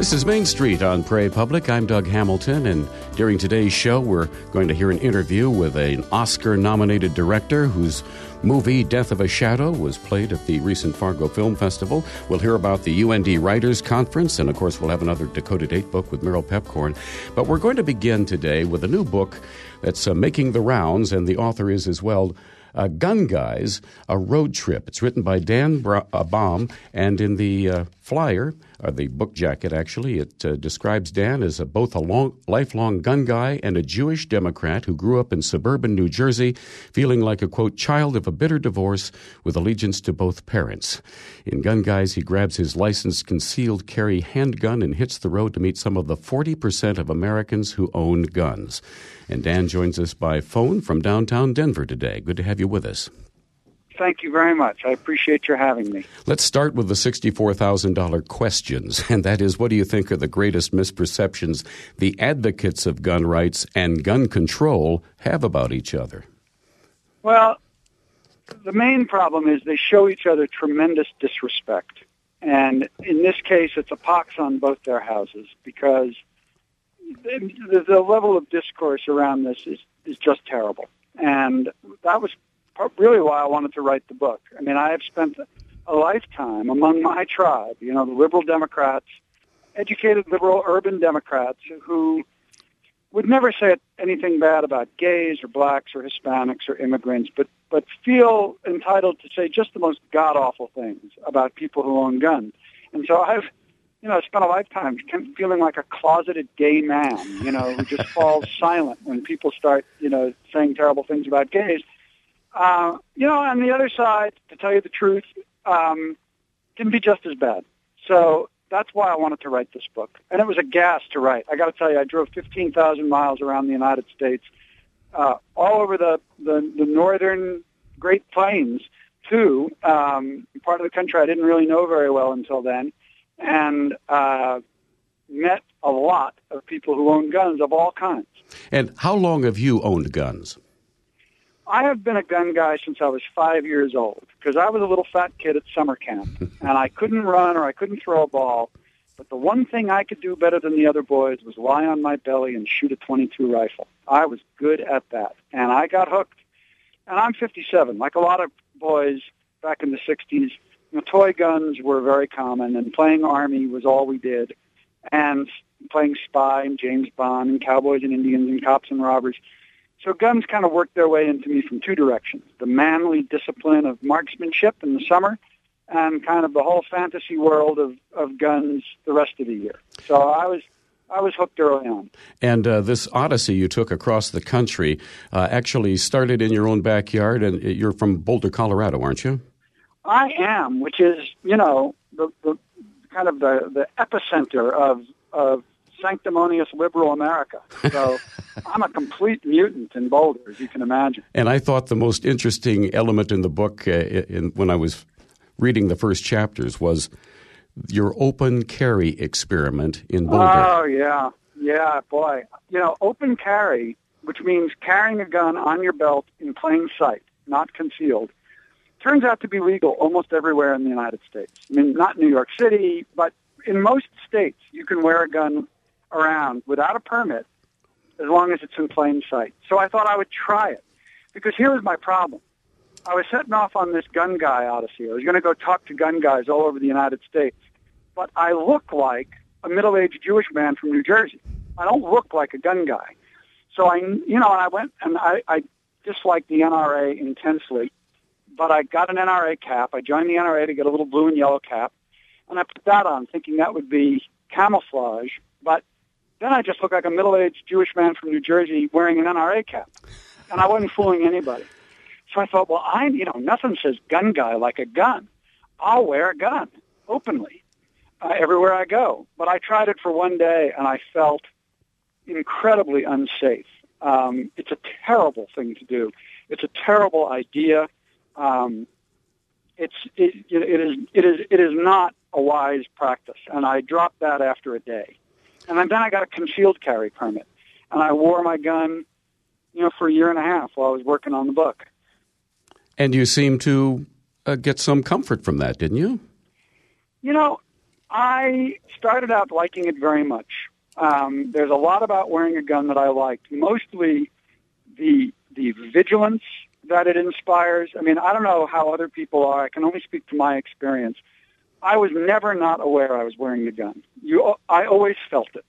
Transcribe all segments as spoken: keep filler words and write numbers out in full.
This is Main Street on Prairie Public. I'm Doug Hamilton, and during today's show, we're going to hear an interview with an Oscar-nominated director whose movie, Death of a Shadow, was played at the recent Fargo Film Festival. We'll hear about the U N D Writers Conference, and of course, we'll have another Dakota Date book with Meryl Pepcorn. But we're going to begin today with a new book that's uh, making the rounds, and the author is as well, Uh, Gun Guys, A Road Trip. It's written by Dan Bra- uh, Baum, and in the uh, flyer, or the book jacket actually, it uh, describes Dan as a, both a long, lifelong gun guy and a Jewish Democrat who grew up in suburban New Jersey, feeling like a, quote, child of a bitter divorce with allegiance to both parents. In Gun Guys, he grabs his licensed concealed carry handgun and hits the road to meet some of the forty percent of Americans who own guns. And Dan joins us by phone from downtown Denver today. Good to have you with us. Thank you very much. I appreciate your having me. Let's start with the sixty-four thousand dollars questions, and that is, what do you think are the greatest misperceptions the advocates of gun rights and gun control have about each other? Well, the main problem is they show each other tremendous disrespect. And in this case, it's a pox on both their houses, because the, the level of discourse around this is, is just terrible. And that was really why I wanted to write the book. I mean, I have spent a lifetime among my tribe, you know, the liberal Democrats, educated liberal urban Democrats who would never say anything bad about gays or blacks or Hispanics or immigrants, but, but feel entitled to say just the most god-awful things about people who own guns. And so I've, you know, spent a lifetime feeling like a closeted gay man, you know, who just falls silent when people start, you know, saying terrible things about gays. Uh, you know, on the other side, to tell you the truth, um, can be just as bad. So that's why I wanted to write this book. And it was a gas to write. I got to tell you, I drove fifteen thousand miles around the United States, uh, all over the, the, the northern Great Plains, too, um, part of the country I didn't really know very well until then, and uh, met a lot of people who own guns of all kinds. And how long have you owned guns? I have been a gun guy since I was five years old, because I was a little fat kid at summer camp, and I couldn't run or I couldn't throw a ball. But the one thing I could do better than the other boys was lie on my belly and shoot a twenty-two rifle. I was good at that, and I got hooked. And I'm fifty-seven. Like a lot of boys back in the sixties, you know, toy guns were very common, and playing Army was all we did, and playing Spy and James Bond and Cowboys and Indians and Cops and Robbers. So guns kind of worked their way into me from two directions: the manly discipline of marksmanship in the summer, and kind of the whole fantasy world of, of guns the rest of the year. So I was I was hooked early on. And uh, this odyssey you took across the country uh, actually started in your own backyard, and you're from Boulder, Colorado, aren't you? I am, which is, you know, the, the kind of the, the epicenter of of sanctimonious liberal America. So I'm a complete mutant in Boulder, as you can imagine. And I thought the most interesting element in the book, uh, in, when I was reading the first chapters, was your open carry experiment in Boulder. Oh, yeah. Yeah, boy. You know, open carry, which means carrying a gun on your belt in plain sight, not concealed, turns out to be legal almost everywhere in the United States. I mean, not New York City, but in most states, you can wear a gun around without a permit as long as it's in plain sight. So I thought I would try it, because here was my problem. I was setting off on this gun guy odyssey. I was going to go talk to gun guys all over the United States, but I look like a middle-aged Jewish man from New Jersey. I don't look like a gun guy. So I, you know, and I went and I, I disliked the N R A intensely, but I got an N R A cap. I joined the N R A to get a little blue and yellow cap, and I put that on thinking that would be camouflage, but then I just looked like a middle-aged Jewish man from New Jersey wearing an N R A cap, and I wasn't fooling anybody. So I thought, well, I, you know, nothing says gun guy like a gun. I'll wear a gun openly uh, everywhere I go. But I tried it for one day, and I felt incredibly unsafe. Um, it's a terrible thing to do. It's a terrible idea. Um, it's it, it is it is it is not a wise practice, and I dropped that after a day. And then I got a concealed carry permit, and I wore my gun, you know, for a year and a half while I was working on the book. And you seem to uh, get some comfort from that, didn't you? You know, I started out liking it very much. Um, there's a lot about wearing a gun that I liked, mostly the the vigilance that it inspires. I mean, I don't know how other people are. I can only speak to my experience. I was never not aware I was wearing the gun. You, I always felt it.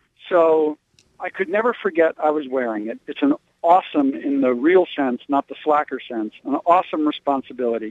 So I could never forget I was wearing it. It's an awesome, in the real sense, not the slacker sense, an awesome responsibility.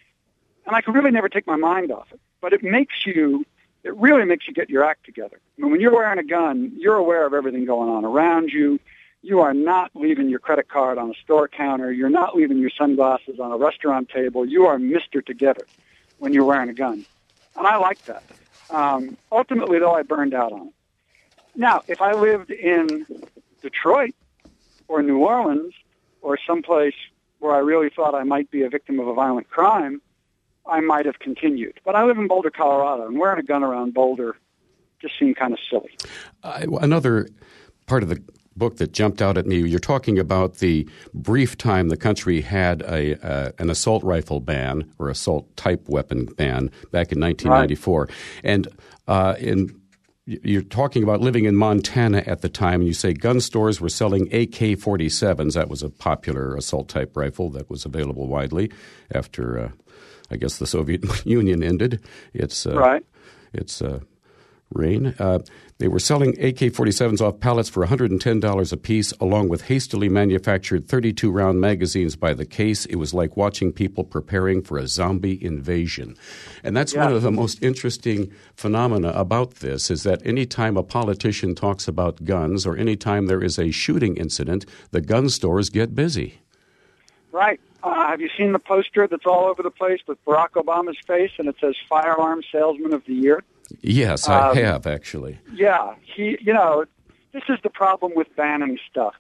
And I could really never take my mind off it. But it makes you, it really makes you get your act together. I mean, when you're wearing a gun, you're aware of everything going on around you. You are not leaving your credit card on a store counter. You're not leaving your sunglasses on a restaurant table. You are Mister Together when you're wearing a gun. And I like that. Um, ultimately, though, I burned out on it. Now, if I lived in Detroit or New Orleans or someplace where I really thought I might be a victim of a violent crime, I might have continued. But I live in Boulder, Colorado, and wearing a gun around Boulder just seemed kind of silly. Uh, another part of the book that jumped out at me, you're talking about the brief time the country had a uh, an assault rifle ban or assault type weapon ban back in nineteen ninety-four. Right. And uh, in you're talking about living in Montana at the time, and you say gun stores were selling A K forty-sevens. That was a popular assault type rifle that was available widely after, uh, I guess, the Soviet Union ended its uh, right. its uh, reign. Uh, they were selling A K forty-sevens off pallets for one hundred ten dollars apiece, along with hastily manufactured thirty-two round magazines by the case. It was like watching people preparing for a zombie invasion. And that's yeah. one of the most interesting phenomena about this, is that any time a politician talks about guns or any time there is a shooting incident, the gun stores get busy. Right. Uh, have you seen the poster that's all over the place with Barack Obama's face, and it says Firearm Salesman of the Year? Yes, I um, have, actually. Yeah. He, you know, this is the problem with banning stuff.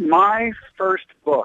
My first book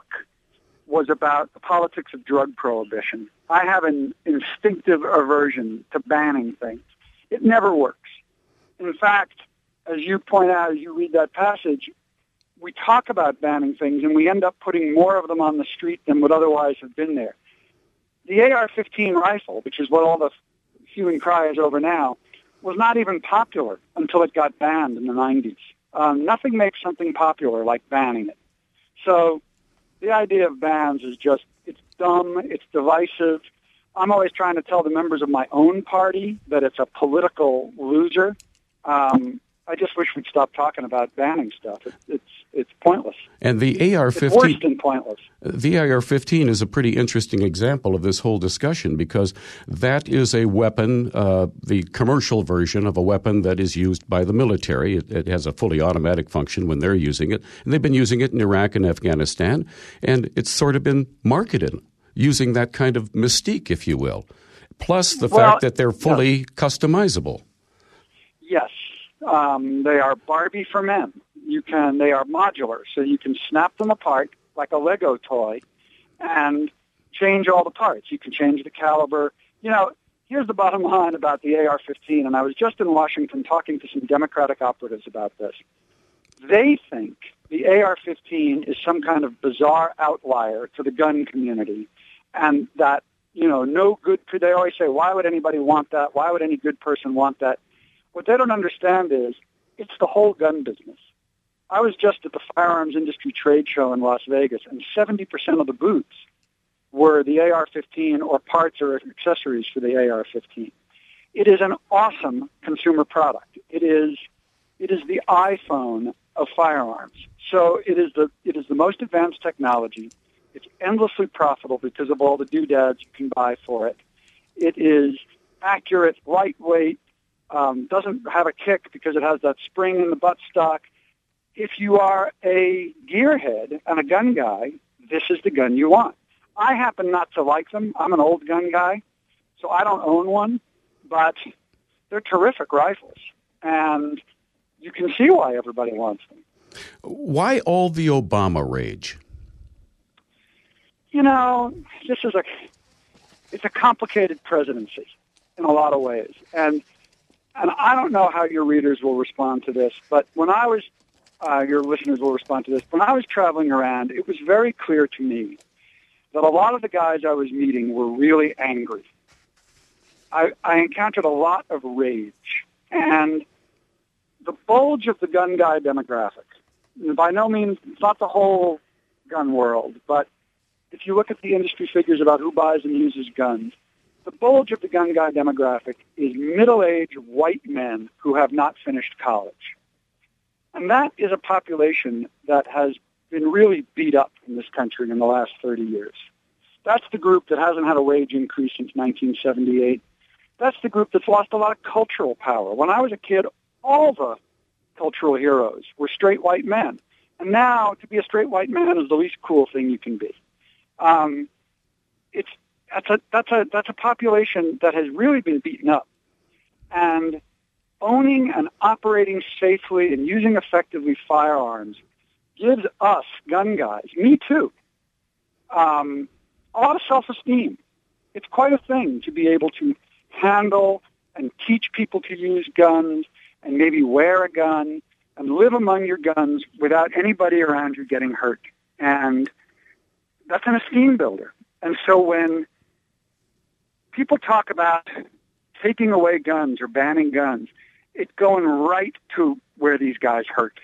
was about the politics of drug prohibition. I have an instinctive aversion to banning things. It never works. In fact, as you point out, as you read that passage, we talk about banning things, and we end up putting more of them on the street than would otherwise have been there. The A R fifteen rifle, which is what all the hue and cry is over now, was not even popular until it got banned in the nineties. Um, nothing makes something popular like banning it. So the idea of bans is just, it's dumb, it's divisive. I'm always trying to tell the members of my own party that it's a political loser. Um, I just wish we'd stop talking about banning stuff. It, it's it's pointless. And the A R fifteen, it's worse than pointless. The A R fifteen is a pretty interesting example of this whole discussion, because that is a weapon, uh, the commercial version of a weapon that is used by the military. It, it has a fully automatic function when they're using it, and they've been using it in Iraq and Afghanistan, and it's sort of been marketed using that kind of mystique, if you will, plus the well, fact that they're fully yeah. customizable. Yes. Um, they are Barbie for men. You can. They are modular, so you can snap them apart like a Lego toy and change all the parts. You can change the caliber. You know, here's the bottom line about the A R fifteen, and I was just in Washington talking to some Democratic operatives about this. They think the A R fifteen is some kind of bizarre outlier to the gun community, and that, you know, no good, they always say, why would anybody want that? Why would any good person want that? What they don't understand is it's the whole gun business. I was just at the firearms industry trade show in Las Vegas, and seventy percent of the booths were the A R fifteen or parts or accessories for the A R fifteen. It is an awesome consumer product. It is it is the iPhone of firearms. So it is the it is the most advanced technology. It's endlessly profitable because of all the doodads you can buy for it. It is accurate, lightweight, um, doesn't have a kick because it has that spring in the buttstock. If you are a gearhead and a gun guy, this is the gun you want. I happen not to like them. I'm an old gun guy, so I don't own one, but they're terrific rifles, and you can see why everybody wants them. Why all the Obama rage? You know, this is a it's a complicated presidency in a lot of ways, and and I don't know how your readers will respond to this, but when I was uh, your listeners will respond to this. When I was traveling around, it was very clear to me that a lot of the guys I was meeting were really angry. I, I encountered a lot of rage. And the bulge of the gun guy demographic, by no means, it's not the whole gun world, but if you look at the industry figures about who buys and uses guns, the bulge of the gun guy demographic is middle-aged white men who have not finished college. And that is a population that has been really beat up in this country in the last thirty years. That's the group that hasn't had a wage increase since nineteen seventy-eight. That's the group that's lost a lot of cultural power. When I was a kid, all the cultural heroes were straight white men. And now, to be a straight white man is the least cool thing you can be. Um, it's that's a that's a that's a population that has really been beaten up, and owning and operating safely and using effectively firearms gives us gun guys, me too, um, a lot of self-esteem. It's quite a thing to be able to handle and teach people to use guns and maybe wear a gun and live among your guns without anybody around you getting hurt. And that's an esteem builder. And so when people talk about taking away guns or banning guns, it's going right to where these guys hurt.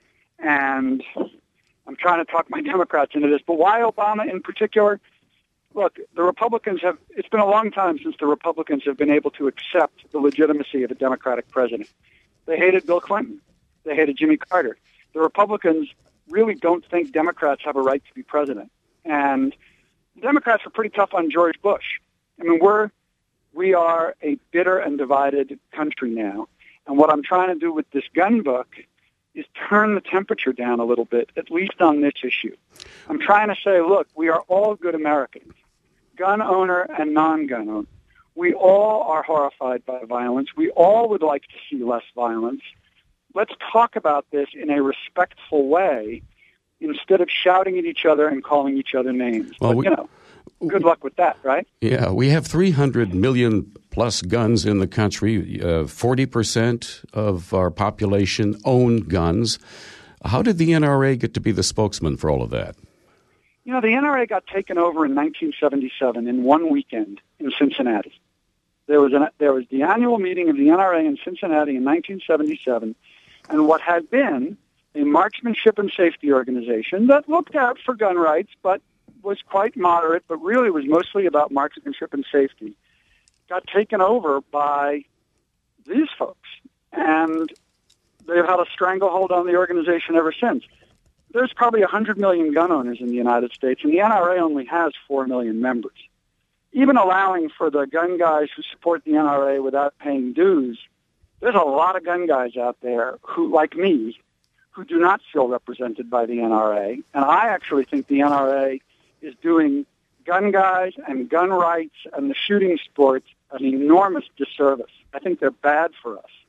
And I'm trying to talk my Democrats into this, but why Obama in particular? Look, the Republicans have, it's been a long time since the Republicans have been able to accept the legitimacy of a Democratic president. They hated Bill Clinton. They hated Jimmy Carter. The Republicans really don't think Democrats have a right to be president. And Democrats were pretty tough on George Bush. I mean, we're, we are a bitter and divided country now. And what I'm trying to do with this gun book is turn the temperature down a little bit, at least on this issue. I'm trying to say, look, we are all good Americans, gun owner and non-gun owner. We all are horrified by violence. We all would like to see less violence. Let's talk about this in a respectful way instead of shouting at each other and calling each other names. Well, but, we, you know, good luck with that, right? Yeah, we have three hundred million plus guns in the country. Uh, forty percent of our population own guns. How did the N R A get to be the spokesman for all of that? You know, the N R A got taken over in nineteen seventy-seven in one weekend in Cincinnati. There was, an, there was the annual meeting of the N R A in Cincinnati in nineteen seventy-seven, and what had been a marksmanship and safety organization that looked out for gun rights, but was quite moderate, but really was mostly about marksmanship and safety, got taken over by these folks. And they've had a stranglehold on the organization ever since. There's probably one hundred million gun owners in the United States, and the N R A only has four million members. Even allowing for the gun guys who support the N R A without paying dues, there's a lot of gun guys out there who, like me, who do not feel represented by the N R A. And I actually think the N R A is doing gun guys and gun rights and the shooting sports an enormous disservice. I think they're bad for us.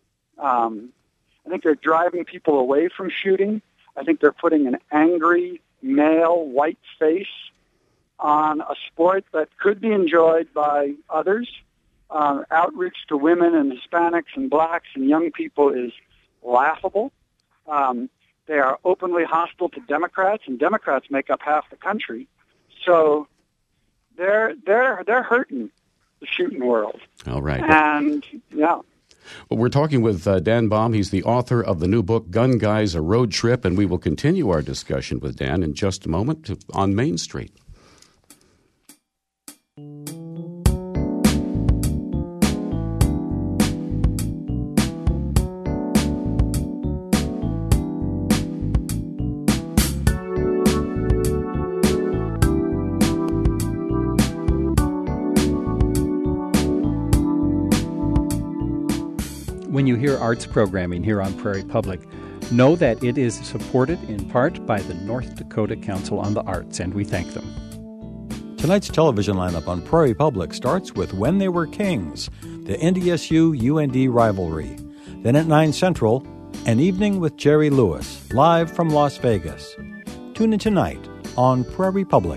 Um, I think they're driving people away from shooting. I think they're putting an angry, male, white face on a sport that could be enjoyed by others. Um, outreach to women and Hispanics and blacks and young people is laughable. Um, they are openly hostile to Democrats, and Democrats make up half the country. So they're they're they're hurting the shooting world. All right. And yeah. Well, we're talking with uh, Dan Baum. He's the author of the new book, Gun Guys, A Road Trip, and we will continue our discussion with Dan in just a moment to, on Main Street. When you hear arts programming here on Prairie Public, know that it is supported in part by the North Dakota Council on the Arts, and we thank them. Tonight's television lineup on Prairie Public starts with When They Were Kings, the N D S U U N D rivalry. Then at nine Central, An Evening with Jerry Lewis, live from Las Vegas. Tune in tonight on Prairie Public.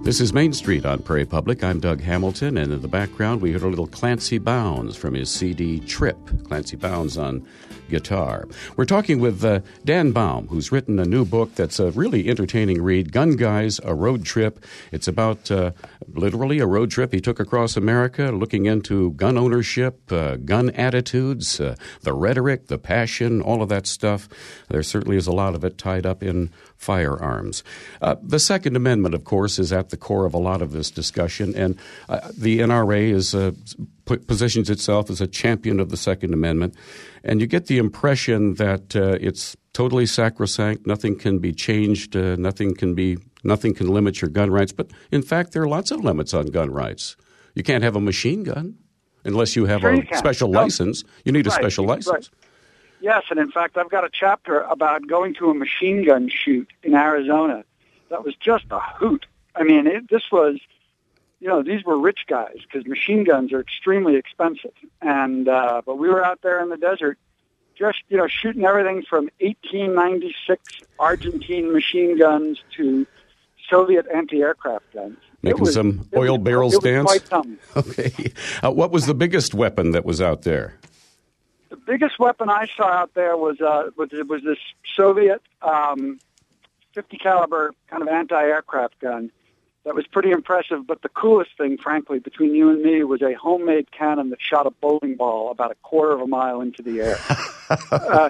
This is Main Street on Prairie Public. I'm Doug Hamilton, and in the background we heard a little Clancy Bounds from his C D Trip. Clancy Bounds on guitar. We're talking with uh, Dan Baum, who's written a new book that's a really entertaining read, Gun Guys, A Road Trip. It's about uh, literally a road trip he took across America, looking into gun ownership, uh, gun attitudes, uh, the rhetoric, the passion, all of that stuff. There certainly is a lot of it tied up in firearms. Uh, the Second Amendment, of course, is at the core of a lot of this discussion, and uh, the N R A is uh, p- positions itself as a champion of the Second Amendment, and you get the impression that uh, it's totally sacrosanct, nothing can be changed, uh, nothing can be, nothing can limit your gun rights, but in fact there are lots of limits on gun rights. You can't have a machine gun unless you have sure a you special no. license. You need a right. special license. Right. Yes, and in fact, I've got a chapter about going to a machine gun shoot in Arizona. That was just a hoot. I mean, it, this was, you know, these were rich guys because machine guns are extremely expensive. And uh, but we were out there in the desert, just you know, shooting everything from eighteen ninety-six Argentine machine guns to Soviet anti-aircraft guns. Making was, some oil was, barrels it was dance. Quite something. Okay, uh, what was the biggest weapon that was out there? The biggest weapon I saw out there was uh, was, was this Soviet um, fifty caliber kind of anti-aircraft gun that was pretty impressive. But the coolest thing, frankly, between you and me, was a homemade cannon that shot a bowling ball about a quarter of a mile into the air. uh,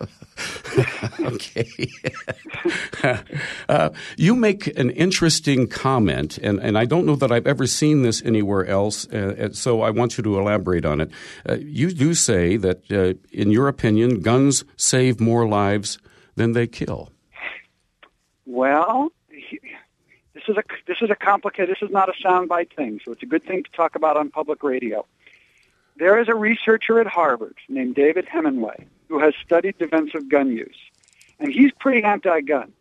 okay. uh, you make an interesting comment, and, and I don't know that I've ever seen this anywhere else, uh, so I want you to elaborate on it. Uh, you do say that, uh, in your opinion, guns save more lives than they kill. Well, this is a this is a complicated. This is not a soundbite thing, so it's a good thing to talk about on public radio. There is a researcher at Harvard named David Hemingway who has studied defensive gun use, and he's pretty anti-gun.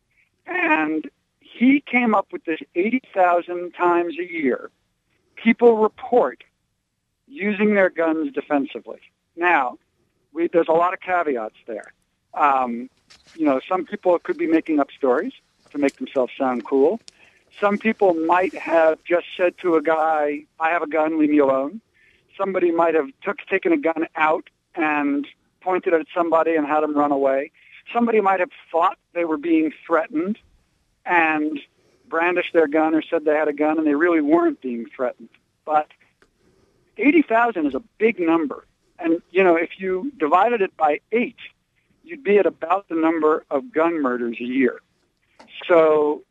And he came up with this eighty thousand times a year people report using their guns defensively. Now, we, there's a lot of caveats there. Um, you know, some people could be making up stories to make themselves sound cool. Some people might have just said to a guy, I have a gun, leave me alone. Somebody might have took, taken a gun out and pointed it at somebody and had him run away. Somebody might have thought they were being threatened and brandished their gun or said they had a gun, and they really weren't being threatened. But eighty thousand is a big number. And, you know, if you divided it by eight, you'd be at about the number of gun murders a year. So,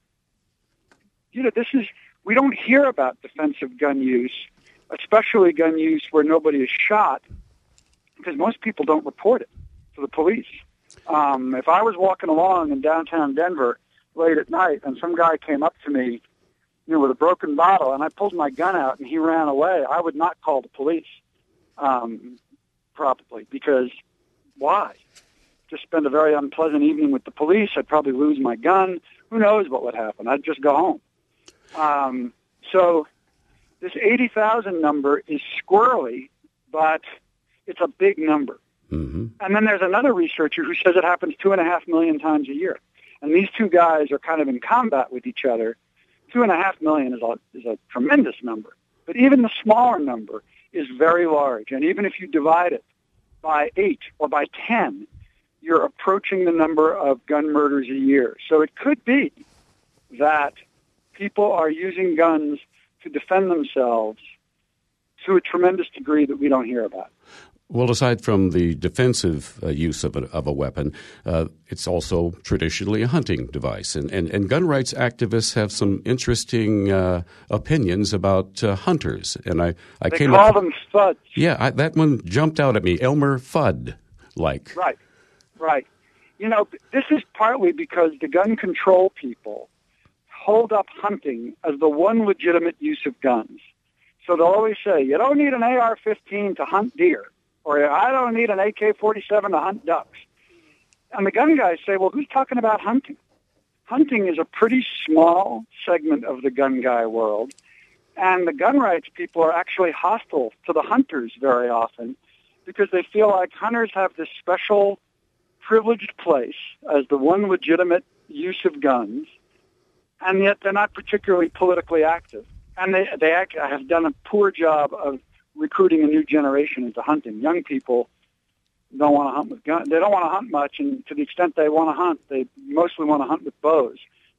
you know, this is, we don't hear about defensive gun use, especially gun use where nobody is shot, because most people don't report it to the police. Um, if I was walking along in downtown Denver late at night and some guy came up to me, you know, with a broken bottle, and I pulled my gun out and he ran away, I would not call the police, um, probably, because why? Just spend a very unpleasant evening with the police. I'd probably lose my gun. Who knows what would happen? I'd just go home. Um, so this eighty thousand number is squirrely, but it's a big number. Mm-hmm. And then there's another researcher who says it happens two and a half million times a year. And these two guys are kind of in combat with each other. Two and a half million is a, is a tremendous number. But even the smaller number is very large. And even if you divide it by eight or by ten, you're approaching the number of gun murders a year. So it could be that people are using guns to defend themselves to a tremendous degree that we don't hear about. Well, aside from the defensive uh, use of a, of a weapon, uh, it's also traditionally a hunting device. And, and, and gun rights activists have some interesting uh, opinions about uh, hunters. And I, I they came call up, them Fuds. Yeah, I, that one jumped out at me, Elmer Fudd-like. Right, right. You know, this is partly because the gun control people hold up hunting as the one legitimate use of guns. So they'll always say, you don't need an A R fifteen to hunt deer, or I don't need an A K forty-seven to hunt ducks. And the gun guys say, well, who's talking about hunting? Hunting is a pretty small segment of the gun guy world, and the gun rights people are actually hostile to the hunters very often because they feel like hunters have this special privileged place as the one legitimate use of guns, and yet they're not particularly politically active. And they, they act, have done a poor job of recruiting a new generation into hunting. Young people don't want to hunt with guns. They don't want to hunt much, and to the extent they want to hunt, they mostly want to hunt with bows.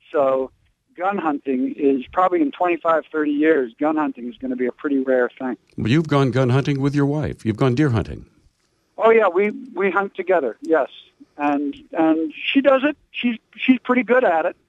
So gun hunting is probably in twenty-five, thirty years, gun hunting is going to be a pretty rare thing. Well, you've gone gun hunting with your wife. You've gone deer hunting. Oh, yeah, we, we hunt together, yes. And and she does it. She's she's pretty good at it.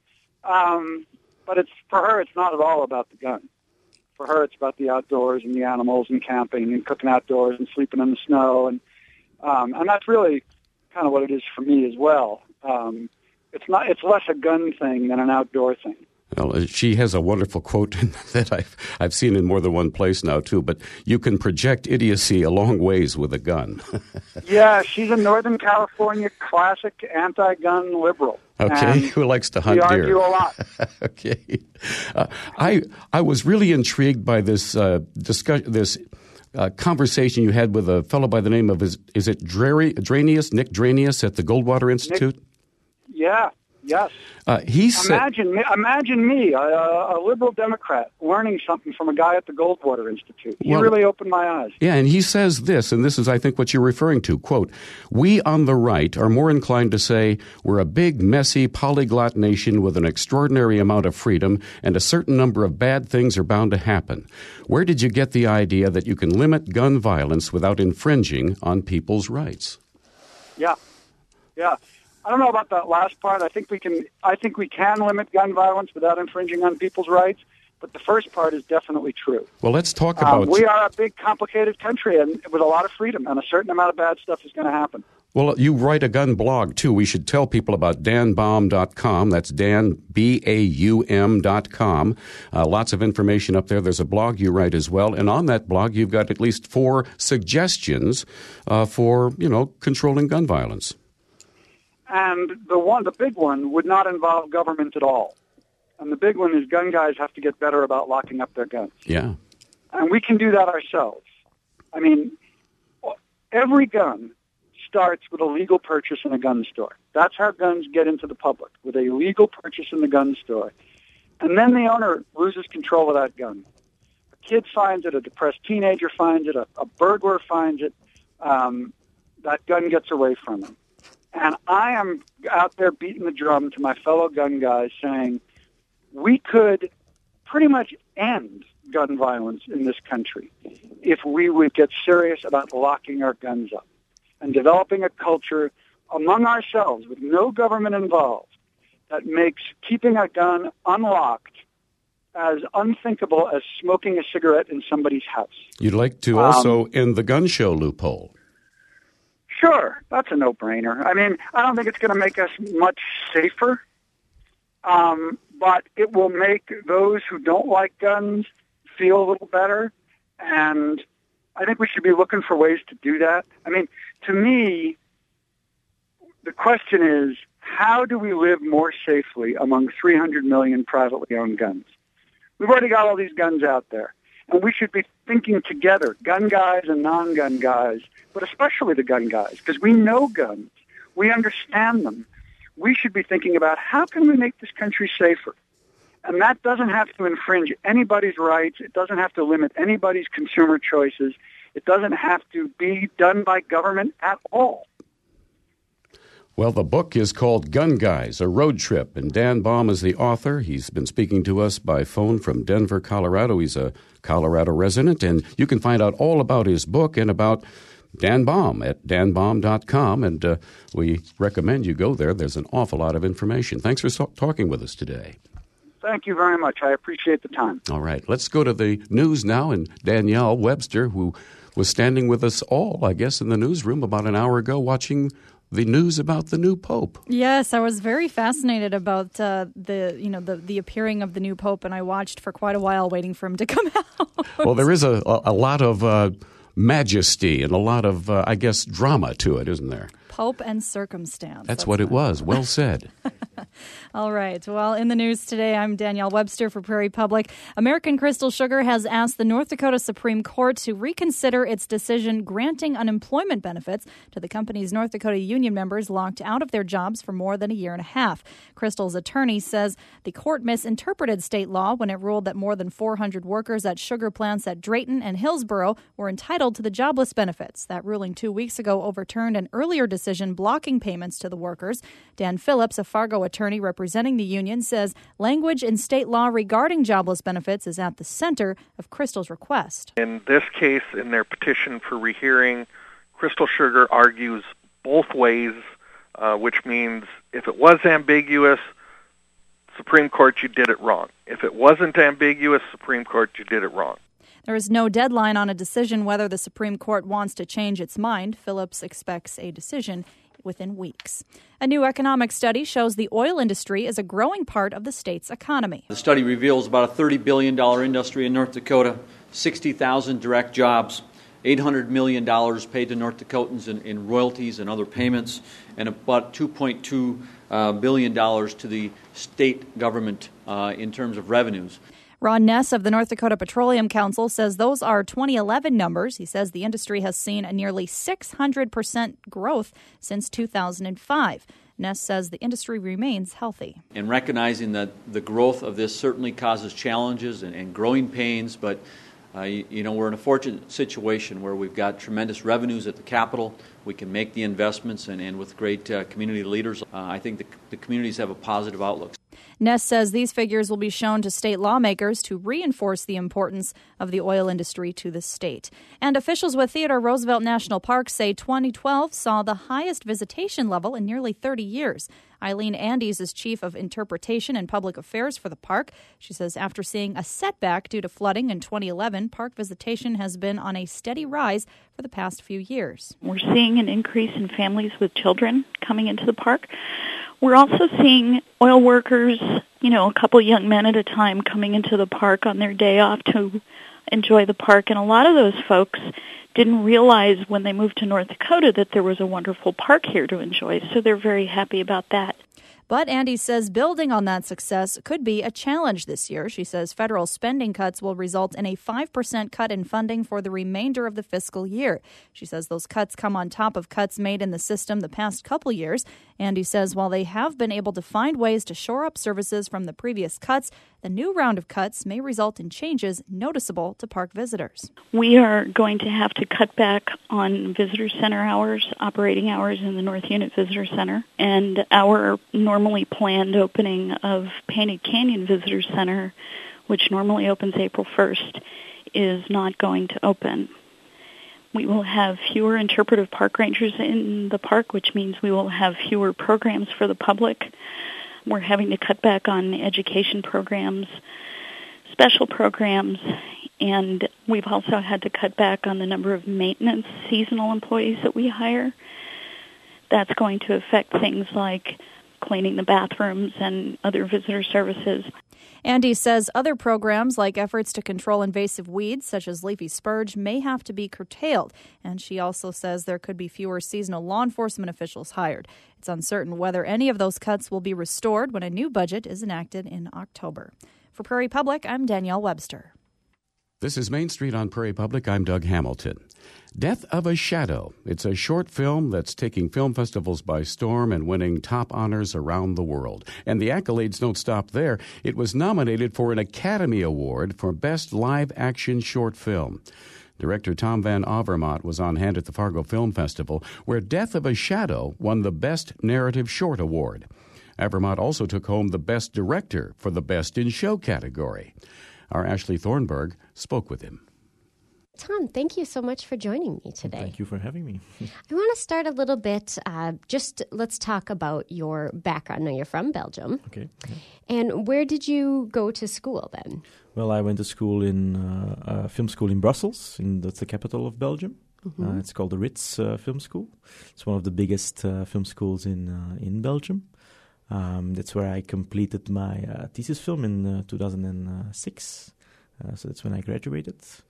Um, but it's for her, it's not at all about the gun. For her, it's about the outdoors and the animals and camping and cooking outdoors and sleeping in the snow. And um, and that's really kind of what it is for me as well. Um, it's not. It's less a gun thing than an outdoor thing. Well, she has a wonderful quote that I've, I've seen in more than one place now, too, but you can project idiocy a long ways with a gun. Yeah, she's a Northern California classic anti-gun liberal. Okay, who likes to hunt deer. We argue a lot. Okay. Uh, I I was really intrigued by this uh, discussion, this uh, conversation you had with a fellow by the name of, is, is it Drari, Dranius, Nick Dranius at the Goldwater Institute? Nick, yeah. Yes. Uh, he said, imagine me, imagine me, a, a liberal Democrat, learning something from a guy at the Goldwater Institute. He well, really opened my eyes. Yeah, and he says this, and this is, I think, what you're referring to. Quote, "We on the right are more inclined to say we're a big, messy, polyglot nation with an extraordinary amount of freedom, and a certain number of bad things are bound to happen. Where did you get the idea that you can limit gun violence without infringing on people's rights?" Yeah, yeah. I don't know about that last part. I think we can. I think we can limit gun violence without infringing on people's rights. But the first part is definitely true. Well, let's talk about. Um, we are a big, complicated country, and with a lot of freedom, and a certain amount of bad stuff is going to happen. Well, you write a gun blog too. We should tell people about dan baum dot com. That's Dan B A U M dot com. Uh, lots of information up there. There's a blog you write as well, and on that blog, you've got at least four suggestions uh, for you know controlling gun violence. And the one, the big one, would not involve government at all. And the big one is gun guys have to get better about locking up their guns. Yeah. And we can do that ourselves. I mean, every gun starts with a legal purchase in a gun store. That's how guns get into the public, with a legal purchase in the gun store. And then the owner loses control of that gun. A kid finds it, a depressed teenager finds it, a, a burglar finds it. Um, that gun gets away from him. And I am out there beating the drum to my fellow gun guys saying we could pretty much end gun violence in this country if we would get serious about locking our guns up and developing a culture among ourselves with no government involved that makes keeping a gun unlocked as unthinkable as smoking a cigarette in somebody's house. You'd like to also um, end the gun show loophole. Sure, that's a no-brainer. I mean, I don't think it's going to make us much safer, um, but it will make those who don't like guns feel a little better, and I think we should be looking for ways to do that. I mean, to me, the question is, how do we live more safely among three hundred million privately owned guns? We've already got all these guns out there, and we should be thinking together, gun guys and non-gun guys, but especially the gun guys, because we know guns. We understand them. We should be thinking about how can we make this country safer? And that doesn't have to infringe anybody's rights. It doesn't have to limit anybody's consumer choices. It doesn't have to be done by government at all. Well, the book is called Gun Guys, A Road Trip, and Dan Baum is the author. He's been speaking to us by phone from Denver, Colorado. He's a Colorado resident, and you can find out all about his book and about Dan Baum at dan baum dot com, and uh, we recommend you go there. There's an awful lot of information. Thanks for so- talking with us today. Thank you very much. I appreciate the time. All right. Let's go to the news now, and Danielle Webster, who was standing with us all, I guess, in the newsroom about an hour ago watching the news about the new pope. Yes, I was very fascinated about uh, the you know the, the appearing of the new pope, and I watched for quite a while waiting for him to come out. Well, there is a, a, a lot of uh, majesty and a lot of, uh, I guess, drama to it, isn't there? Pope and circumstance. That's, That's what it was. Well said. All right. Well, in the news today, I'm Danielle Webster for Prairie Public. American Crystal Sugar has asked the North Dakota Supreme Court to reconsider its decision granting unemployment benefits to the company's North Dakota union members locked out of their jobs for more than a year and a half. Crystal's attorney says the court misinterpreted state law when it ruled that more than four hundred workers at sugar plants at Drayton and Hillsboro were entitled to the jobless benefits. That ruling two weeks ago overturned an earlier decision blocking payments to the workers. Dan Phillips, a Fargo attorney representing the union, says language in state law regarding jobless benefits is at the center of Crystal's request. In this case, in their petition for rehearing, Crystal Sugar argues both ways, uh, which means if it was ambiguous, Supreme Court, you did it wrong. If it wasn't ambiguous, Supreme Court, you did it wrong. There is no deadline on a decision whether the Supreme Court wants to change its mind. Phillips expects a decision within weeks. A new economic study shows the oil industry is a growing part of the state's economy. The study reveals about a thirty billion dollars industry in North Dakota, sixty thousand direct jobs, eight hundred million dollars paid to North Dakotans in, in royalties and other payments, and about two point two uh, billion dollars to the state government uh, in terms of revenues. Ron Ness of the North Dakota Petroleum Council says those are twenty eleven numbers. He says the industry has seen a nearly six hundred percent growth since two thousand five. Ness says the industry remains healthy. And recognizing that the growth of this certainly causes challenges and, and growing pains, but uh, you, you know, we're in a fortunate situation where we've got tremendous revenues at the Capitol. We can make the investments, and, and with great uh, community leaders, uh, I think the, the communities have a positive outlook. Ness says these figures will be shown to state lawmakers to reinforce the importance of the oil industry to the state. And officials with Theodore Roosevelt National Park say twenty twelve saw the highest visitation level in nearly thirty years. Eileen Andes is chief of interpretation and public affairs for the park. She says after seeing a setback due to flooding in twenty eleven, park visitation has been on a steady rise for the past few years. We're seeing an increase in families with children coming into the park. We're also seeing oil workers, you know, a couple young men at a time coming into the park on their day off to enjoy the park. And a lot of those folks didn't realize when they moved to North Dakota that there was a wonderful park here to enjoy. So they're very happy about that. But Andy says building on that success could be a challenge this year. She says federal spending cuts will result in a five percent cut in funding for the remainder of the fiscal year. She says those cuts come on top of cuts made in the system the past couple years. Andy says while they have been able to find ways to shore up services from the previous cuts, the new round of cuts may result in changes noticeable to park visitors. We are going to have to cut back on visitor center hours, operating hours in the North Unit Visitor Center, and our normally planned opening of Painted Canyon Visitor Center, which normally opens April first, is not going to open. We will have fewer interpretive park rangers in the park, which means we will have fewer programs for the public. We're having to cut back on education programs, special programs, and we've also had to cut back on the number of maintenance seasonal employees that we hire. That's going to affect things like cleaning the bathrooms and other visitor services. Andy says other programs like efforts to control invasive weeds such as leafy spurge may have to be curtailed. And she also says there could be fewer seasonal law enforcement officials hired. It's uncertain whether any of those cuts will be restored when a new budget is enacted in October. For Prairie Public, I'm Danielle Webster. This is Main Street on Prairie Public. I'm Doug Hamilton. Death of a Shadow. It's a short film that's taking film festivals by storm and winning top honors around the world. And the accolades don't stop there. It was nominated for an Academy Award for Best Live Action Short Film. Director Tom Van Avermaet was on hand at the Fargo Film Festival, where Death of a Shadow won the Best Narrative Short Award. Avermaet also took home the Best Director for the Best in Show category. Our Ashley Thornburg spoke with him. Tom, thank you so much for joining me today. Thank you for having me. I want to start a little bit, uh, just let's talk about your background. Now, you're from Belgium. Okay. Yeah. And where did you go to school then? Well, I went to school in uh, a film school in Brussels, in, that's the capital of Belgium. Mm-hmm. Uh, it's called the Ritz uh, Film School. It's one of the biggest uh, film schools in uh, in Belgium. Um, that's where I completed my uh, thesis film in uh, two thousand six. Uh, so that's when I graduated.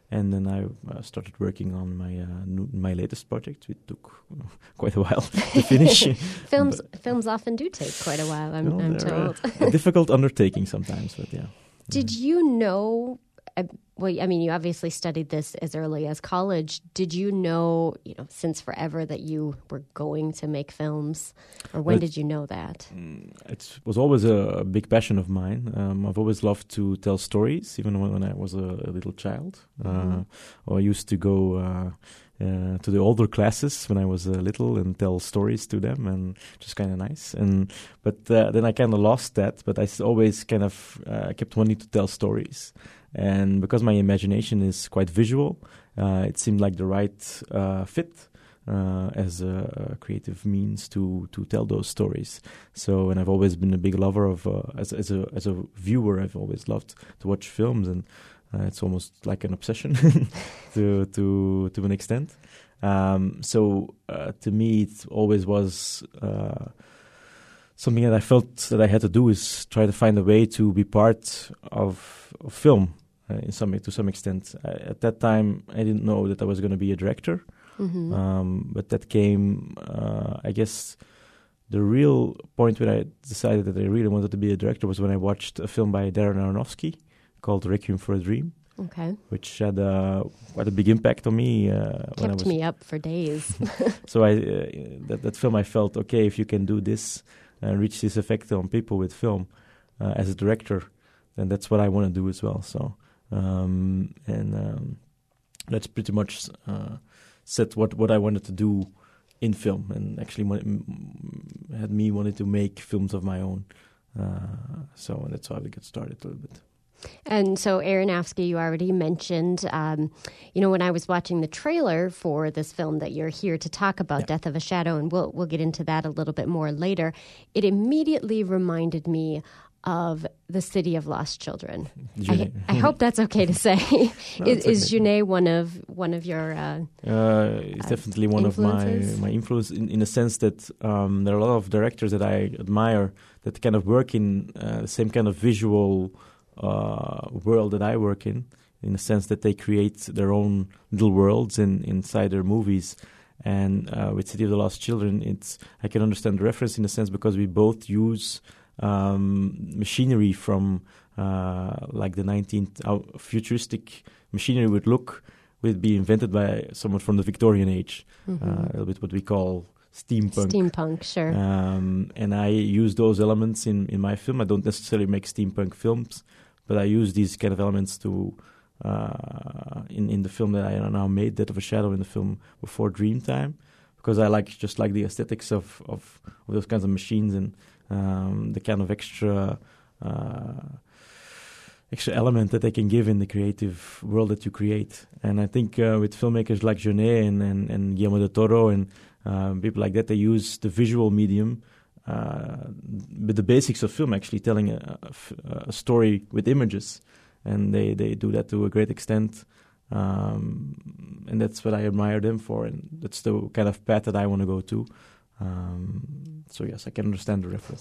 And then I uh, started working on my uh, new, my latest project. It took uh, quite a while to finish. films but, films often do take quite a while, I'm, well, I'm told. a difficult undertaking sometimes, but yeah. Did you know, uh, well, I mean, you obviously studied this as early as college. Did you know, you know, since forever that you were going to make films? Or when well, did you know that? It was always a big passion of mine. Um, I've always loved to tell stories, even when I was a, a little child. Mm-hmm. Uh, or I used to go uh, uh, to the older classes when I was uh, little and tell stories to them, and just kind of nice. And But uh, then I kind of lost that, but I always kind of uh, kept wanting to tell stories. And because my imagination is quite visual, uh, it seemed like the right uh, fit uh, as a creative means to, to tell those stories. So, and I've always been a big lover of, uh, as, as a as a viewer, I've always loved to watch films, and uh, it's almost like an obsession to to to an extent. Um, so, uh, to me, it always was. Uh, Something that I felt that I had to do is try to find a way to be part of, of film uh, in some to some extent. I, at that time, I didn't know that I was going to be a director, mm-hmm. um, but that came, uh, I guess, the real point when I decided that I really wanted to be a director was when I watched a film by Darren Aronofsky called Requiem for a Dream. Okay. Which had uh, quite a big impact on me. Uh, Kept when I was me up for days. so I uh, that that film, I felt, okay, if you can do this and reach this effect on people with film uh, as a director, then that's what I want to do as well. So, um, and um, that's pretty much uh, set what, what I wanted to do in film, and actually had me wanting to make films of my own. Uh, so that's how we got started a little bit. And so Aronofsky, you already mentioned, um, you know, when I was watching the trailer for this film that you're here to talk about, yeah. Death of a Shadow, and we'll we'll get into that a little bit more later, it immediately reminded me of The City of Lost Children. I, I hope that's okay to say. no, is is okay. Jeunet one of one of your uh, uh, it's uh, definitely one influences? of my my influence in, in the sense that um, there are a lot of directors that I admire that kind of work in uh, the same kind of visual Uh, world that I work in, in the sense that they create their own little worlds in, inside their movies. And uh, with City of the Lost Children, it's I can understand the reference in a sense because we both use um, machinery from uh, like the nineteenth uh, futuristic machinery would look would be invented by someone from the Victorian age, mm-hmm. uh, a little bit what we call steampunk. Steampunk, sure. Um, and I use those elements in, in my film. I don't necessarily make steampunk films, but I use these kind of elements to uh, in in the film that I now made, Death of a Shadow, in the film before Dreamtime, because I like just like the aesthetics of, of, of those kinds of machines and um, the kind of extra uh, extra element that they can give in the creative world that you create. And I think uh, with filmmakers like Jeunet and, and, and Guillermo del Toro and um, people like that, they use the visual medium. Uh, with the basics of film, actually telling a, a, a story with images, and they, they do that to a great extent, um, and that's what I admire them for, and that's the kind of path that I want to go to. Um, so yes, I can understand the reference.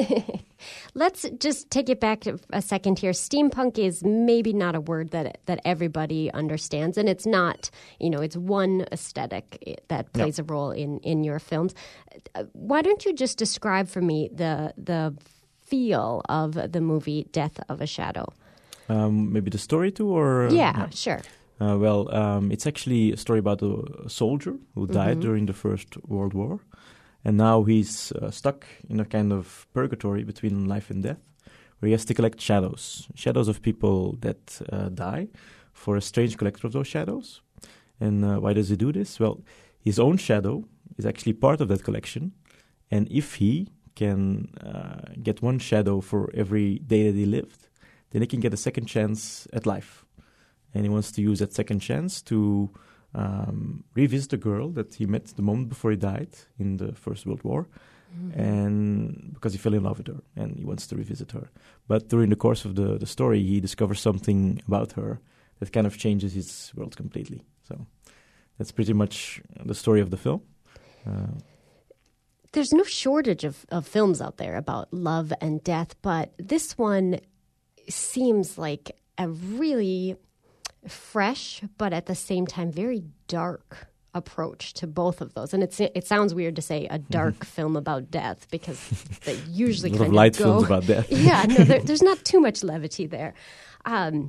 Let's just take it back a second here. Steampunk is maybe not a word that that everybody understands, and it's not, you know, it's one aesthetic that plays yep. a role in, in your films. Why don't you just describe for me the the feel of the movie Death of a Shadow? Um, maybe the story too, or yeah, no? sure. Uh, well, um, it's actually a story about a soldier who died mm-hmm. during the First World War. And now he's uh, stuck in a kind of purgatory between life and death, where he has to collect shadows, shadows of people that uh, die, for a strange collector of those shadows. And uh, why does he do this? Well, his own shadow is actually part of that collection. And if he can uh, get one shadow for every day that he lived, then he can get a second chance at life. And he wants to use that second chance to Um, revisit a girl that he met the moment before he died in the First World War, mm-hmm. and because he fell in love with her, and he wants to revisit her. But during the course of the, the story, he discovers something about her that kind of changes his world completely. So that's pretty much the story of the film. Uh, There's no shortage of, of films out there about love and death, but this one seems like a really fresh, but at the same time very dark approach to both of those. And it's, it sounds weird to say a dark mm-hmm. film about death, because they usually a lot kind of light go, films about death. Yeah, no, there, there's not too much levity there. Um,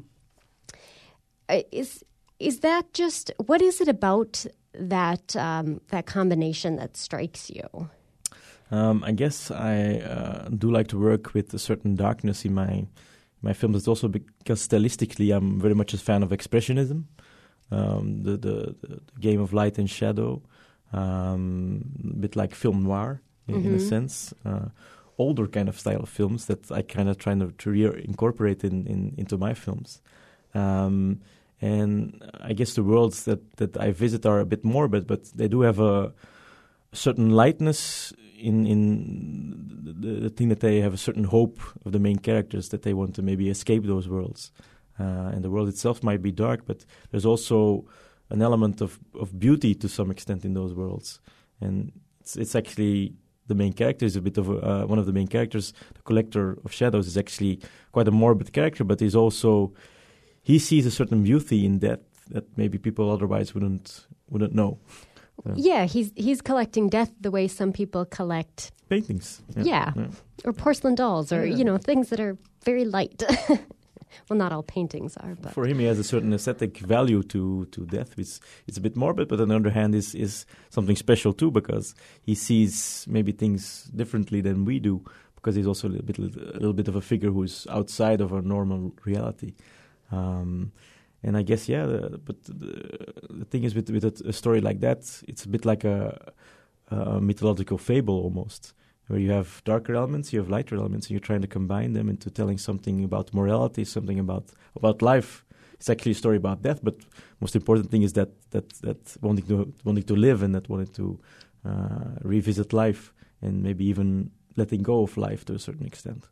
is is that just, what is it about that um, that combination that strikes you? Um, I guess I uh, do like to work with a certain darkness in my my films. It's also because stylistically I'm very much a fan of expressionism, um, the, the the game of light and shadow, um, a bit like film noir in, mm-hmm. in a sense. Uh, older kind of style of films that I kind of try to, to re-incorporate in, in, into my films. Um, and I guess the worlds that, that I visit are a bit morbid, but they do have a, a certain lightness in in the, the thing that they have a certain hope of the main characters, that they want to maybe escape those worlds. Uh, and the world itself might be dark, but there's also an element of, of beauty to some extent in those worlds. And it's, it's actually... The main character is a bit of a, uh, one of the main characters. The Collector of Shadows is actually quite a morbid character, but he's also he sees a certain beauty in death that maybe people otherwise wouldn't wouldn't know. Uh, yeah, he's he's collecting death the way some people collect paintings. Yeah, yeah. yeah. Or porcelain dolls, or yeah. you know, things that are very light. Well, not all paintings are, but for him, he has a certain aesthetic value to, to death. It's it's a bit morbid, but on the other hand, is is something special too, because he sees maybe things differently than we do, because he's also a little bit a little bit of a figure who's outside of our normal reality. Um, and I guess yeah, the, but the, the thing is with with a, a story like that, it's a bit like a, a mythological fable almost, where you have darker elements, you have lighter elements, and you're trying to combine them into telling something about morality, something about about life. It's actually a story about death, but most important thing is that that that wanting to wanting to live, and that wanting to uh, revisit life, and maybe even letting go of life to a certain extent.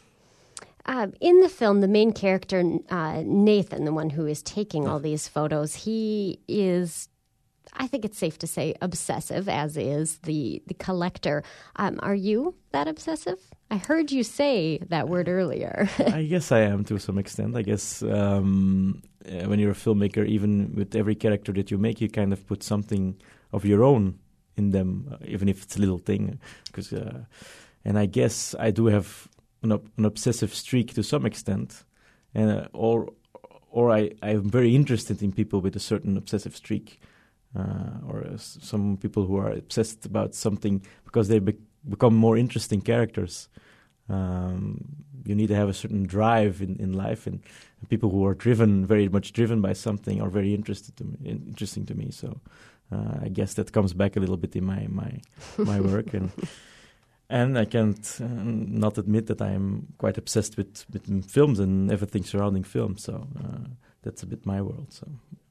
Uh, in the film, the main character, uh, Nathan, the one who is taking yeah. all these photos, he is... I think it's safe to say obsessive, as is the, the collector. Um, are you that obsessive? I heard you say that word earlier. I guess I am to some extent. I guess um, uh, when you're a filmmaker, even with every character that you make, you kind of put something of your own in them, uh, even if it's a little thing. Because, uh, and I guess I do have an, ob- an obsessive streak to some extent, and uh, or or I I'm very interested in people with a certain obsessive streak. Uh, or uh, some people who are obsessed about something because they be- become more interesting characters. Um, you need to have a certain drive in, in life, and, and people who are driven, very much driven by something, are very interested to me, interesting to me. So uh, I guess that comes back a little bit in my my, my work, and and I can't uh, not admit that I'm quite obsessed with, with films and everything surrounding film. So uh, that's a bit my world. So.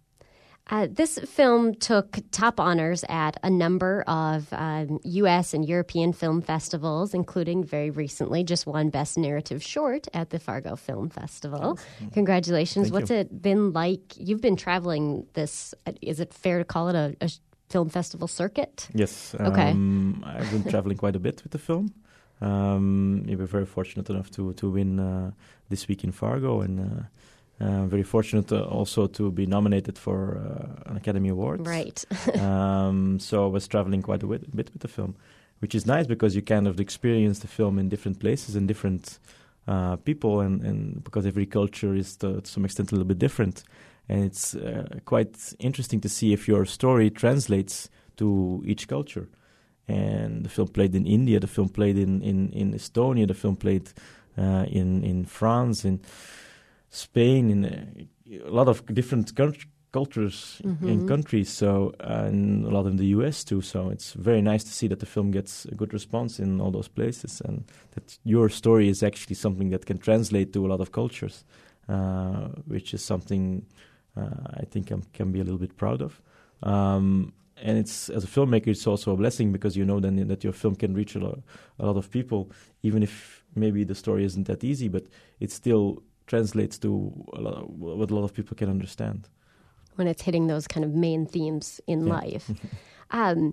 Uh, this film took top honors at a number of um, U S and European film festivals, including very recently just won Best Narrative Short at the Fargo Film Festival. Oh. Congratulations. Thank What's you. it been like? You've been traveling this, is it fair to call it a, a film festival circuit? Yes. Okay. Um, I've been traveling quite a bit with the film. Um, we were very fortunate enough to, to win uh, this week in Fargo, and uh, Uh, very fortunate uh, also to be nominated for uh, an Academy Award. Right. um, so I was traveling quite a bit, a bit with the film, which is nice because you kind of experience the film in different places and different uh, people, and, and because every culture is to, to some extent a little bit different. And it's uh, quite interesting to see if your story translates to each culture. And the film played in India, the film played in, in, in Estonia, the film played uh, in, in France, in Spain, in a, a lot of different country, cultures mm-hmm. and countries, so uh, and a lot in the U S too. So it's very nice to see that the film gets a good response in all those places, and that your story is actually something that can translate to a lot of cultures, uh, which is something uh, I think I can be a little bit proud of. Um, and it's, as a filmmaker, it's also a blessing because you know then that your film can reach a lot, a lot of people, even if maybe the story isn't that easy, but it's still translates to a lot of, what a lot of people can understand. When it's hitting those kind of main themes in yeah. life. um,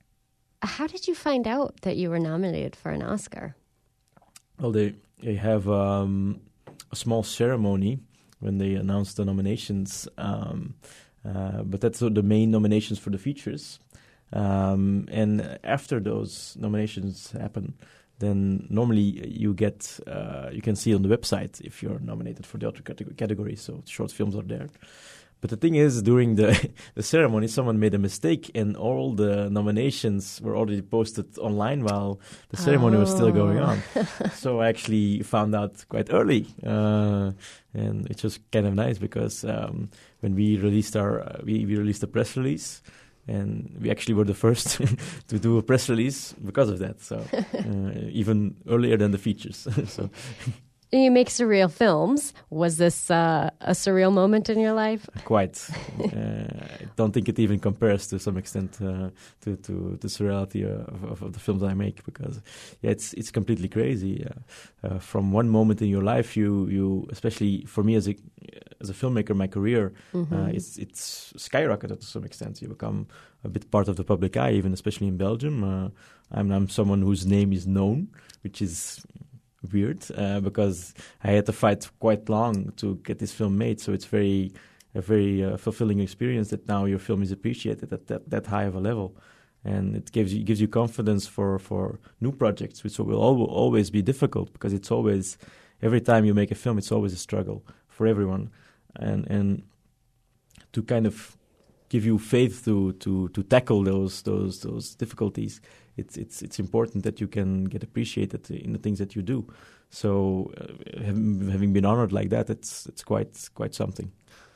how did you find out that you were nominated for an Oscar? Well, they, they have um, a small ceremony when they announced the nominations. Um, uh, but that's sort of the main nominations for the features. Um, and after those nominations happen, then normally you get uh, you can see on the website if you're nominated for the other category. So short films are there. But the thing is, during the, the ceremony, someone made a mistake, and all the nominations were already posted online while the ceremony oh. was still going on. So I actually found out quite early, uh, and it was kind of nice because um, when we released our uh, we, we released a press release, and we actually were the first to do a press release because of that. So uh, even earlier than the features. So. You make surreal films. Was this uh, a surreal moment in your life? Quite. uh, I don't think it even compares to some extent uh, to, to the surreality of, of, of the films I make, because yeah, it's it's completely crazy. Uh, uh, from one moment in your life, you you especially for me as a as a filmmaker, my career mm-hmm. uh, it's it's skyrocketed to some extent. You become a bit part of the public eye, even especially in Belgium. Uh, I'm I'm someone whose name is known, which is weird uh, because I had to fight quite long to get this film made. So it's very a very uh, fulfilling experience that now your film is appreciated at that, that high of a level, and it gives you gives you confidence for, for new projects, which will al- always be difficult because it's always every time you make a film, it's always a struggle for everyone, and and to kind of give you faith to to to tackle those those those difficulties. It's it's it's important that you can get appreciated in the things that you do. So, uh, having, having been honored like that, it's it's quite quite something.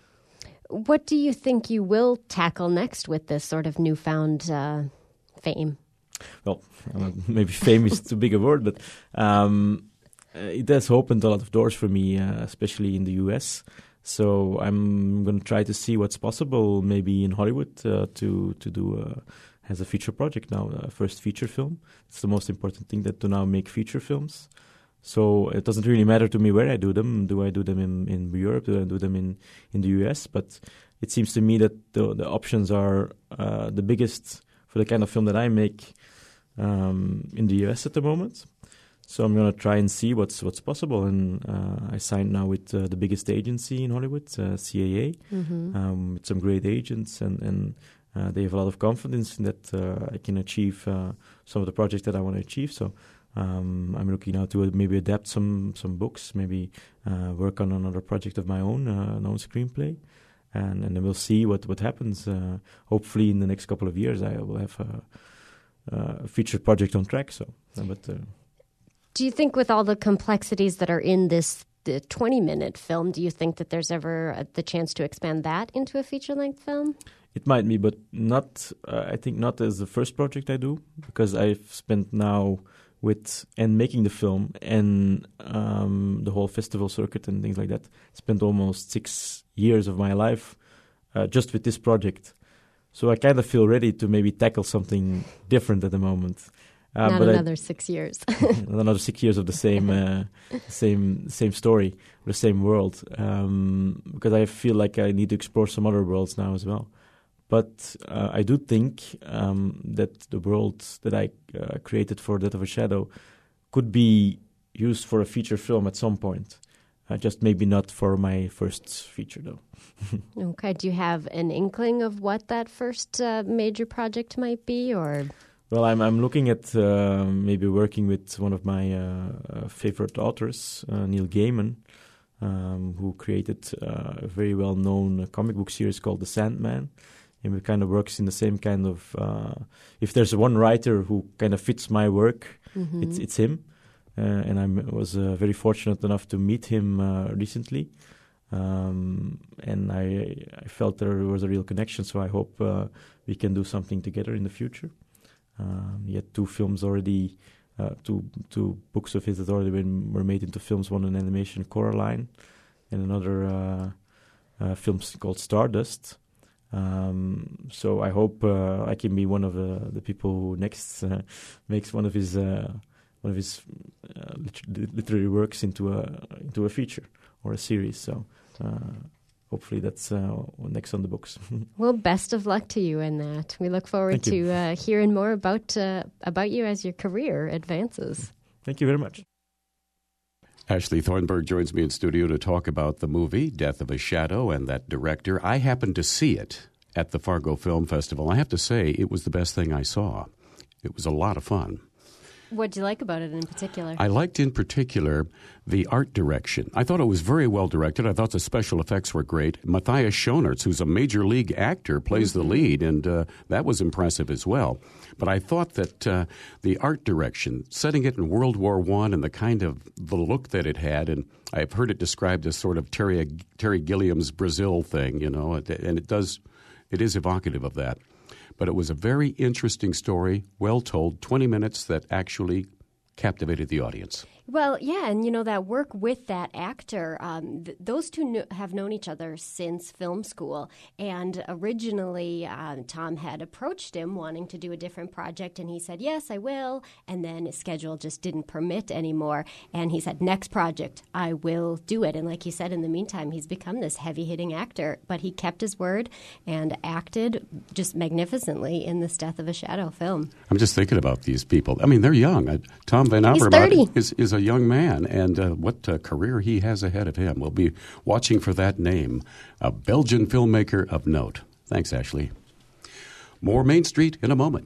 What do you think you will tackle next with this sort of newfound uh, fame? Well, uh, maybe fame is too big a word, but um, it has opened a lot of doors for me, uh, especially in the U S. So I'm going to try to see what's possible, maybe in Hollywood, uh, to to do a, as a feature project now, a first feature film. It's the most important thing, that to now make feature films. So it doesn't really matter to me where I do them. Do I do them in, in Europe? Do I do them in, in the U S? But it seems to me that the, the options are uh, the biggest for the kind of film that I make um, in the U S at the moment. So I'm going to try and see what's what's possible. And uh, I signed now with uh, the biggest agency in Hollywood, uh, C A A, mm-hmm. um, with some great agents, and, and uh, they have a lot of confidence in that uh, I can achieve uh, some of the projects that I want to achieve. So um, I'm looking now to uh, maybe adapt some, some books, maybe uh, work on another project of my own, uh, an own screenplay. And, and then we'll see what, what happens. Uh, hopefully in the next couple of years I will have a, a featured project on track. So, uh, but... Uh, Do you think with all the complexities that are in this twenty-minute film, do you think that there's ever a, the chance to expand that into a feature-length film? It might be, but not. Uh, I think not as the first project I do, because I've spent now with and making the film and um, the whole festival circuit and things like that. Spent almost six years of my life uh, just with this project, so I kind of feel ready to maybe tackle something different at the moment. Uh, Not but another I, six years. another six years of the same, uh, same, same story, the same world. Um, because I feel like I need to explore some other worlds now as well. But uh, I do think um, that the world that I uh, created for Death of a Shadow could be used for a feature film at some point. Uh, just maybe not for my first feature, though. Okay. Do you have an inkling of what that first uh, major project might be, or? Well, I'm I'm looking at uh, maybe working with one of my uh, favorite authors, uh, Neil Gaiman, um, who created uh, a very well-known comic book series called The Sandman, and it kind of works in the same kind of. Uh, if there's one writer who kind of fits my work, mm-hmm. it's it's him, uh, and I was uh, very fortunate enough to meet him uh, recently, um, and I I felt there was a real connection. So I hope uh, we can do something together in the future. Um, he had two films already, uh, two two books of his that already been were made into films. One in animation, Coraline, and another uh, uh, film called Stardust. Um, so I hope uh, I can be one of the, the people who next uh, makes one of his uh, one of his uh, liter- literary works into a into a feature or a series. So. Uh, Hopefully that's uh, next on the books. Well, best of luck to you in that. We look forward to uh, hearing more about uh, about you as your career advances. Thank you very much. Ashley Thornburg joins me in studio to talk about the movie Death of a Shadow and that director. I happened to see it at the Fargo Film Festival. I have to say, it was the best thing I saw. It was a lot of fun. What did you like about it in particular? I liked in particular the art direction. I thought it was very well directed. I thought the special effects were great. Matthias Schoenaerts, who's a major league actor, plays mm-hmm. the lead, and uh, that was impressive as well. But I thought that uh, the art direction, setting it in World War One and the kind of the look that it had, and I've heard it described as sort of Terry, Terry Gilliam's Brazil thing, you know, and it does, it is evocative of that. But it was a very interesting story, well told, twenty minutes that actually captivated the audience. Well, yeah, and you know, that work with that actor, um, th- those two kn- have known each other since film school. And originally, uh, Tom had approached him wanting to do a different project, and he said, yes, I will. And then his schedule just didn't permit anymore. And he said, next project, I will do it. And like you said, in the meantime, he's become this heavy-hitting actor. But he kept his word and acted just magnificently in this Death of a Shadow film. I'm just thinking about these people. I mean, they're young. Uh, Tom Van He's thirty. is, is a young man, and uh, what a career he has ahead of him. We'll be watching for that name, a Belgian filmmaker of note. Thanks, Ashley. More Main Street in a moment.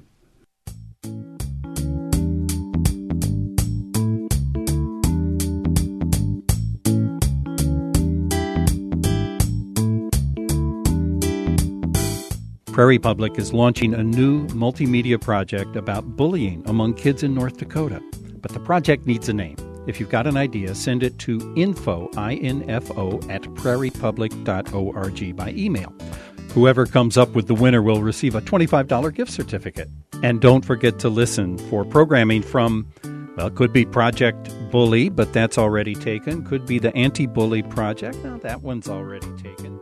Prairie Public is launching a new multimedia project about bullying among kids in North Dakota. But the project needs a name. If you've got an idea, send it to info, I N F O, at prairie public dot org by email. Whoever comes up with the winner will receive a twenty-five dollars gift certificate. And don't forget to listen for programming from, well, it could be Project Bully, but that's already taken. Could be the Anti-Bully Project. Now, that one's already taken.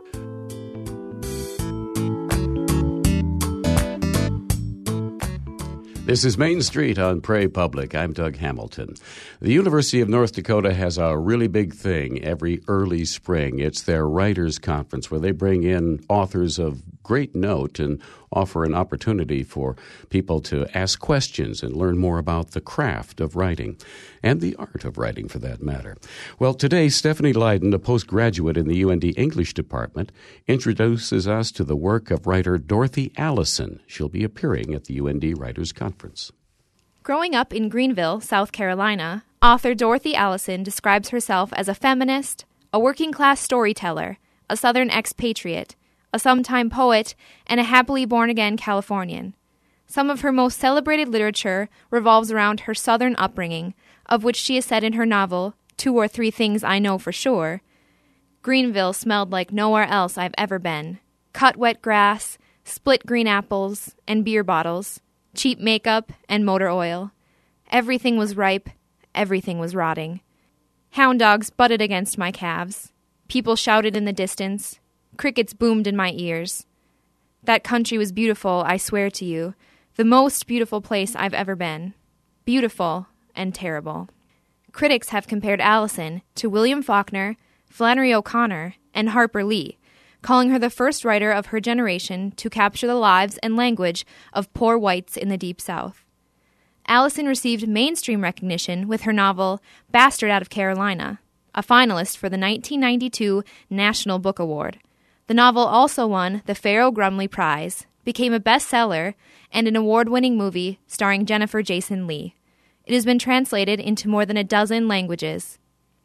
This is Main Street on Prairie Public. I'm Doug Hamilton. The University of North Dakota has a really big thing every early spring. It's their Writers' Conference, where they bring in authors of great note and offer an opportunity for people to ask questions and learn more about the craft of writing and the art of writing, for that matter. Well, today, Stephanie Leyden, a postgraduate in the U N D English Department, introduces us to the work of writer Dorothy Allison. She'll be appearing at the U N D Writers' Conference. Growing up in Greenville, South Carolina, author Dorothy Allison describes herself as a feminist, a working-class storyteller, a Southern expatriate, a sometime poet, and a happily born-again Californian. Some of her most celebrated literature revolves around her Southern upbringing, of which she has said in her novel, Two or Three Things I Know for Sure, Greenville smelled like nowhere else I've ever been. Cut wet grass, split green apples, and beer bottles, cheap makeup, and motor oil. Everything was ripe, everything was rotting. Hound dogs butted against my calves. People shouted in the distance. Crickets boomed in my ears. That country was beautiful, I swear to you. The most beautiful place I've ever been. Beautiful and terrible. Critics have compared Allison to William Faulkner, Flannery O'Connor, and Harper Lee, calling her the first writer of her generation to capture the lives and language of poor whites in the Deep South. Allison received mainstream recognition with her novel Bastard Out of Carolina, a finalist for the nineteen ninety-two National Book Award. The novel also won the Farrow Grumley Prize, became a bestseller, and an award-winning movie starring Jennifer Jason Leigh. It has been translated into more than a dozen languages.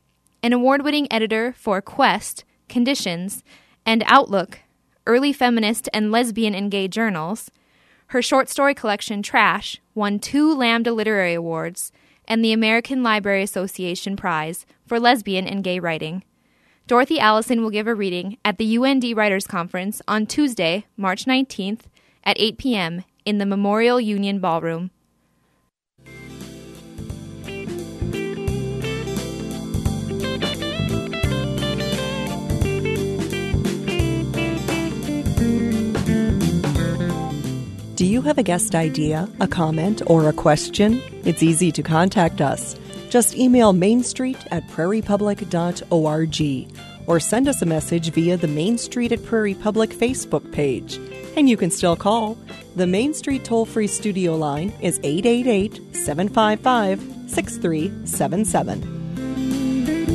An award-winning editor for Quest, Conditions, and Outlook, early feminist and lesbian and gay journals, her short story collection Trash won two Lambda Literary Awards and the American Library Association Prize for lesbian and gay writing. Dorothy Allison will give a reading at the U N D Writers' Conference on Tuesday, March nineteenth at eight p.m. in the Memorial Union Ballroom. Do you have a guest idea, a comment, or a question? It's easy to contact us. Just email mainstreet at prairie public dot org or send us a message via the Main Street at Prairie Public Facebook page. And you can still call. The Main Street toll-free studio line is eight eight eight, seven five five, six three seven seven.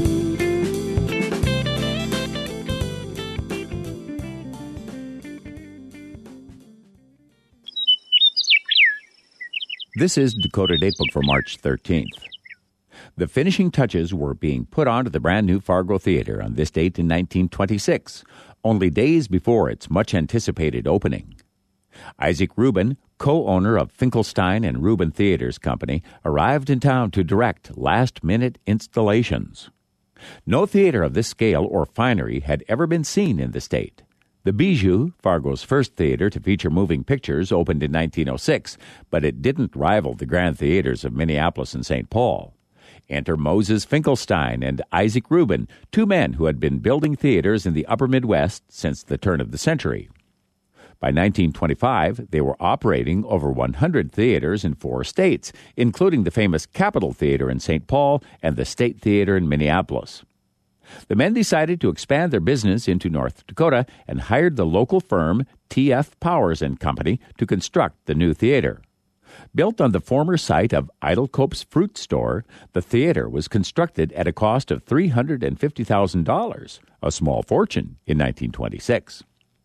This is Dakota Datebook for March thirteenth. The finishing touches were being put onto the brand new Fargo Theater on this date in nineteen twenty-six, only days before its much-anticipated opening. Isaac Rubin, co-owner of Finkelstein and Rubin Theaters Company, arrived in town to direct last-minute installations. No theater of this scale or finery had ever been seen in the state. The Bijou, Fargo's first theater to feature moving pictures, opened in nineteen oh six, but it didn't rival the Grand Theaters of Minneapolis and Saint Paul. Enter Moses Finkelstein and Isaac Rubin, two men who had been building theaters in the upper Midwest since the turn of the century. By nineteen twenty-five, they were operating over one hundred theaters in four states, including the famous Capitol Theater in Saint Paul and the State Theater in Minneapolis. The men decided to expand their business into North Dakota and hired the local firm T F Powers and Company to construct the new theater. Built on the former site of Idle Cope's Fruit Store, the theater was constructed at a cost of three hundred fifty thousand dollars, a small fortune in nineteen twenty-six.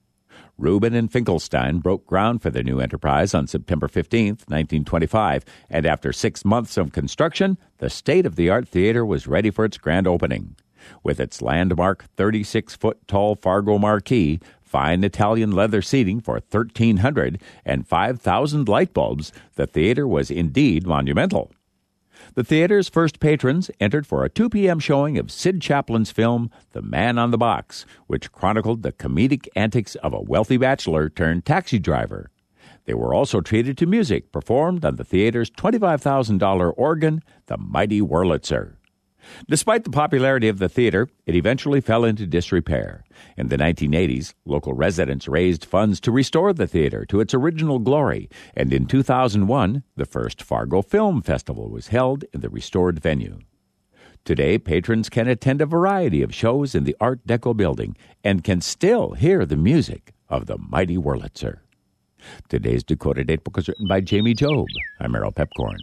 Rubin and Finkelstein broke ground for the new enterprise on September fifteenth, nineteen twenty-five, and after six months of construction, the state-of-the-art theater was ready for its grand opening. With its landmark thirty-six-foot tall Fargo marquee, fine Italian leather seating for thirteen hundred, and five thousand light bulbs, the theater was indeed monumental. The theater's first patrons entered for a two p.m. showing of Sid Chaplin's film The Man on the Box, which chronicled the comedic antics of a wealthy bachelor turned taxi driver. They were also treated to music performed on the theater's twenty-five thousand dollars organ, the mighty Wurlitzer. Despite the popularity of the theater, it eventually fell into disrepair. In the nineteen eighties, local residents raised funds to restore the theater to its original glory, and in two thousand one, the first Fargo Film Festival was held in the restored venue. Today, patrons can attend a variety of shows in the Art Deco building and can still hear the music of the mighty Wurlitzer. Today's Dakota Datebook was written by Jamie Job. I'm Errol Pepcorn.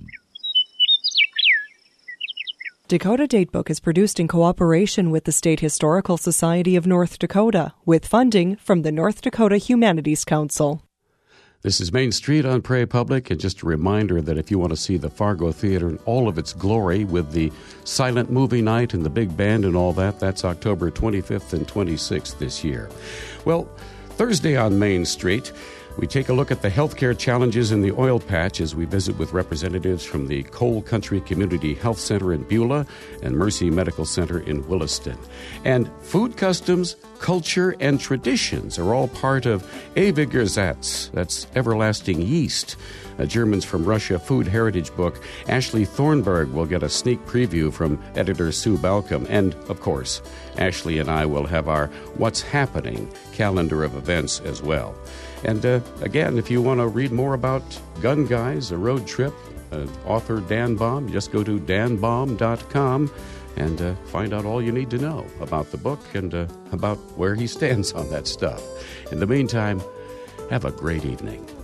Dakota Datebook is produced in cooperation with the State Historical Society of North Dakota, with funding from the North Dakota Humanities Council. This is Main Street on Prairie Public, and just a reminder that if you want to see the Fargo Theater in all of its glory with the silent movie night and the big band and all that, that's October twenty-fifth and twenty-sixth this year. Well, Thursday on Main Street, we take a look at the healthcare challenges in the oil patch as we visit with representatives from the Coal Country Community Health Center in Beulah and Mercy Medical Center in Williston. And food customs, culture, and traditions are all part of Ewige Ersatz, that's everlasting yeast, a Germans from Russia food heritage book. Ashley Thornburg will get a sneak preview from editor Sue Balcom. And, of course, Ashley and I will have our What's Happening calendar of events as well. And uh, again, if you want to read more about Gun Guys, a road trip, uh, author Dan Baum, just go to dan baum dot com and uh, find out all you need to know about the book and uh, about where he stands on that stuff. In the meantime, have a great evening.